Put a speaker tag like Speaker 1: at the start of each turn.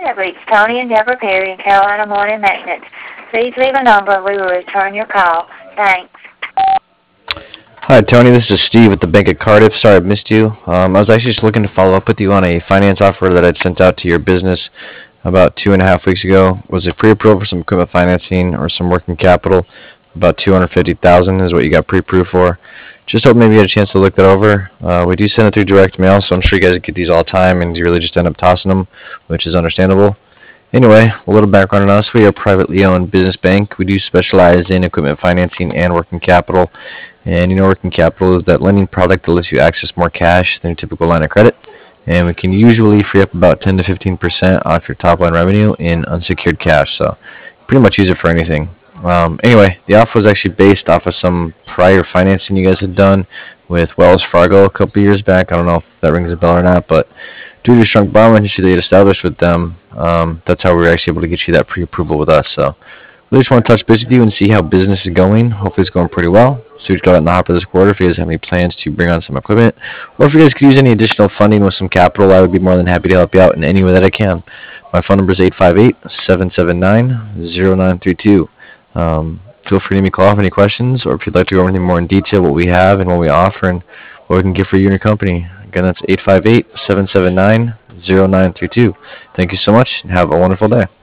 Speaker 1: have reached Tony and Deborah Perry in Carolina Morning Maintenance. Please leave a number and we will return your call. Thanks.
Speaker 2: Hi, Tony. This is Steve with the Bank of Cardiff. Sorry I missed you. I was actually just looking to follow up with you on a finance offer that I'd sent out to your business about 2.5 weeks ago. Was it pre-approved for some equipment financing or some working capital? About 250,000 is what you got pre-approved for. Just hope maybe you had a chance to look that over. We do send it through direct mail, so I'm sure you guys get these all the time, and you really just end up tossing them, which is understandable. Anyway, a little background on us. We are a privately owned business bank. We do specialize in equipment financing and working capital. And working capital is that lending product that lets you access more cash than your typical line of credit. And we can usually free up about 10 to 15% off your top line revenue in unsecured cash. So pretty much use it for anything. Anyway, the offer was actually based off of some prior financing you guys had done with Wells Fargo a couple years back. I don't know if that rings a bell or not, but due to strong bond relationship that you had established with them, that's how we were actually able to get you that pre-approval with us. So we just want to touch base with you and see how business is going. Hopefully it's going pretty well. So we've got in the hopper this quarter. If you guys have any plans to bring on some equipment, or if you guys could use any additional funding with some capital, I would be more than happy to help you out in any way that I can. My phone number is 858-779-0932. Feel free to give me a call if any questions, or if you'd like to go over anything more in detail, what we have and what we offer and what we can get for you and your company. Again, that's 858-779-0932. Thank you so much and have a wonderful day.